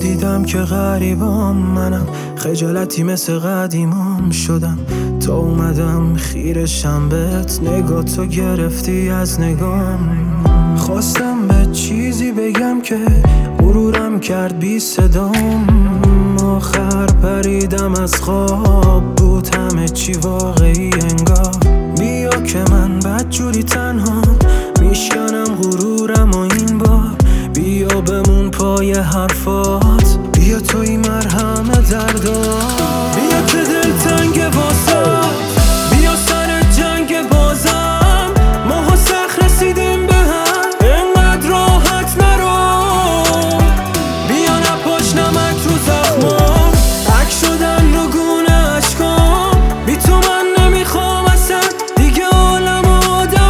دیدم که غریبام منم، خجالتی مثل قدیمام شدم. تا اومدم خیرشم بهت، نگاه تو گرفتی از نگام. خواستم به چیزی بگم که غرورم کرد بی صدام. آخر پریدم از خواب، بود همه چی واقعی انگار. بیا که من بدجوری تنها میشکنم غرورم و این بار. بیا بمون پای حرفات، بیا توی مرهم دردات. بیا که دل تنگ واسات، بیا سر جنگ بازم. ماها سخت رسیدیم به هم، انقدر راحت نرو. بیا نپاش نمک رو زخمام، اک شدن رو گونه اشکام. بی تو من نمیخوام اصلا دیگه عالم و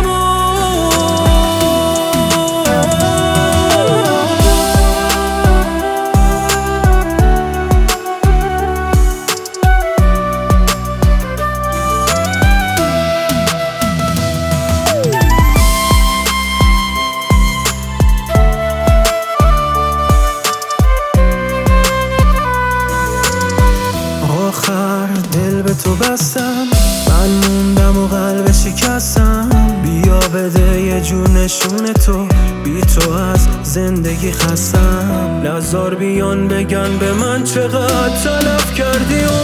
آخر دل به تو بستم، من موندم و قلب شکستم. بیا بده یه جور نشون تو، بی تو از زندگی خستم. نزار بیان بگن به من چقدر طلب کردی.